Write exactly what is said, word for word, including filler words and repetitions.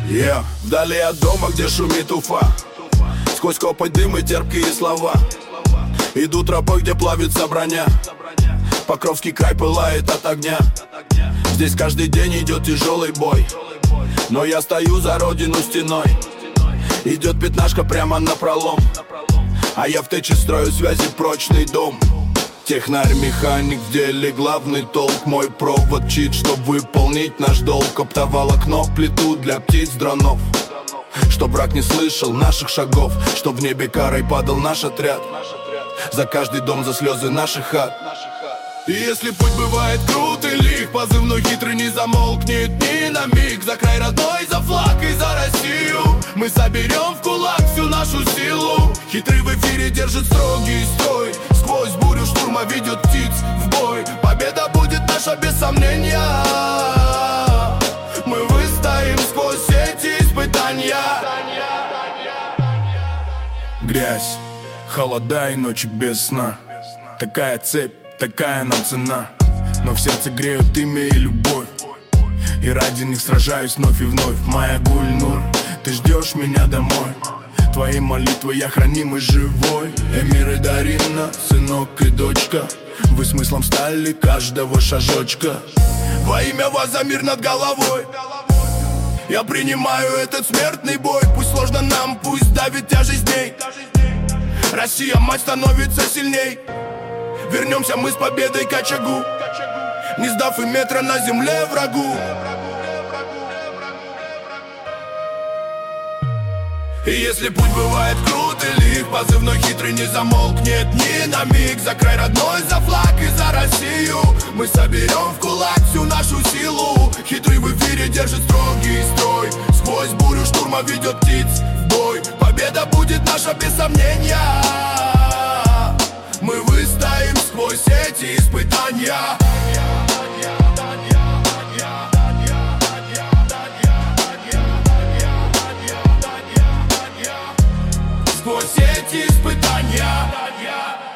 Yeah. Вдали от дома, где шумит Уфа, сквозь копоть, дым и терпкие слова. Иду тропой, где плавится броня, Покровский край пылает от огня. Здесь каждый день идет тяжелый бой, но я стою за родину стеной. Идет пятнашка прямо напролом, а я в тече строю связи прочный дом. Технарь, механик, в деле главный толк. Мой провод чит, чтоб выполнить наш долг. Оптоволокно, плиту для птиц, дронов, чтоб враг не слышал наших шагов, чтоб в небе карой падал наш отряд. За каждый дом, за слезы наших хат. И если путь бывает крут и лих, позывной хитрый не замолкнет ни на миг. За край родной, за флаг и за Россию мы соберем в кулак всю нашу силу. Хитрый в эфире держит строгий строй, сквозь бурю штурма ведет птиц в бой. Победа будет наша без сомнения, мы выстоим сквозь эти испытания. Грязь, холода и ночи без сна, такая цепь, такая нам цена. Но в сердце греют имя и любовь, и ради них сражаюсь вновь и вновь. Моя Гульнур, ты ждешь меня домой, твои молитвы я хранимый живой. Эмир и Дарина, сынок и дочка, вы смыслом стали каждого шажочка. Во имя вас за мир над головой я принимаю этот смертный бой. Пусть сложно нам, пусть давит тяжесть дней, Россия, мать, становится сильней. Вернемся мы с победой к очагу, не сдав и метра на земле врагу. И если путь бывает крут и лих, позывной хитрый не замолкнет ни на миг. За край родной, за флаг и за Россию мы соберем в кулак всю нашу силу. Хитрый в эфире держит строгий строй, сквозь бурю штурма ведет птиц в бой. Победа будет наша без сомнения, мы выстоим сквозь эти испытания. Сквозь эти испытания.